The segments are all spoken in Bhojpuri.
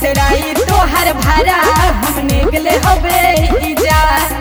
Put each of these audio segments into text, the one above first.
उतराई तोहर भारा हमने गले होबे जा।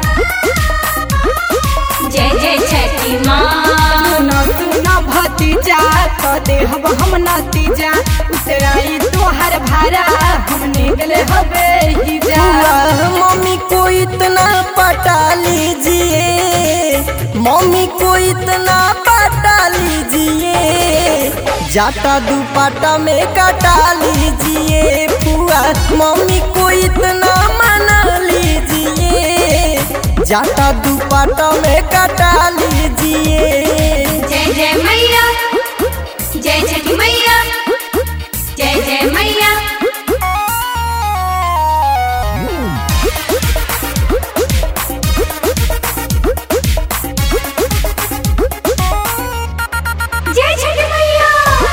जय जय छठी माँ। सुना भतीजा तो देहब हम नतीजा उतराई तोहर भारा हमने गले होबे जा। मम्मी को इतना पटा लीजिए, मम्मी को इतना पटा लीजिए, जाटा दुपट्टा में कटा लीजिए। फुआ मम्मी को इतना मना लीजिए, जाटा दुपट्टा में कटा लीजिए। जय जय मैया, जय छठी मैया, जय जय मैया। जय छठी मैया।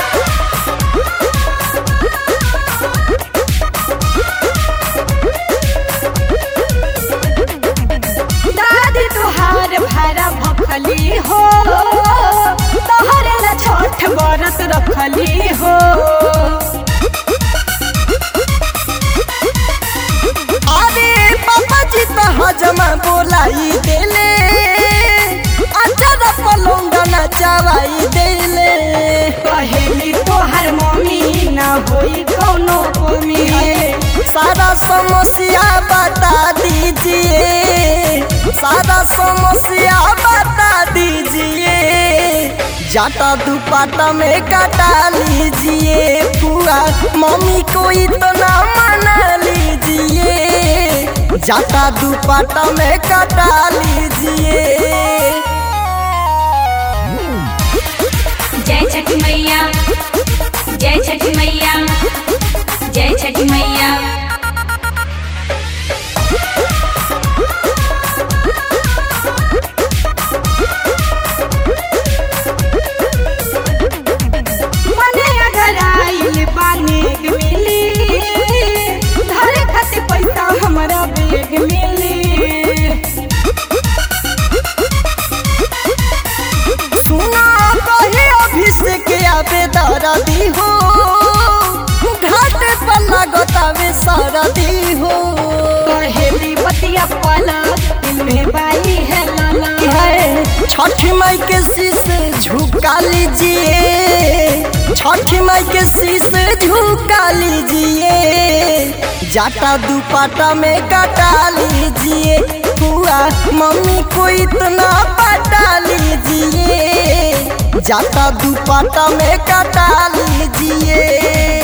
दादी तुहार भारा भखली हो, तोहरे ला छोट बरत रखली हो। अरे पापा जी तो हजमा बोलाई देले, अच्छा पलौंगा नचवाई देले। कहेली तोहर मम्मी ना होई कौनो कमी। सारा समस्या बता दीजिए, सारा समस्या बता दीजिए, जाटा दुपट्टा में कटा लीजिए। फुआ मम्मी को इतना मना लीजिए, जाटा दुपट्टा में कटा लीजिए। जय छठी मैया, जय छठी मैया, जय छठी मैया। मने अगर आइल बाने मिली, धरे खातिर पैसा हमरा बेग मिली। सुना कहे अभिषेक आबे दरदी हो, घाट पर लगतावे सरदी हो। कहेली बतिया पाला दिल में बाई है लाला। छठ माई के शीश झुका लीजिए, छठ माई के शीश झुका लीजिए, जाटा दुपट्टा में कटा लीजिए। फुआ मम्मी को इतना पटा लीजिए, जाटा दुपट्टा में कटा लीजिए।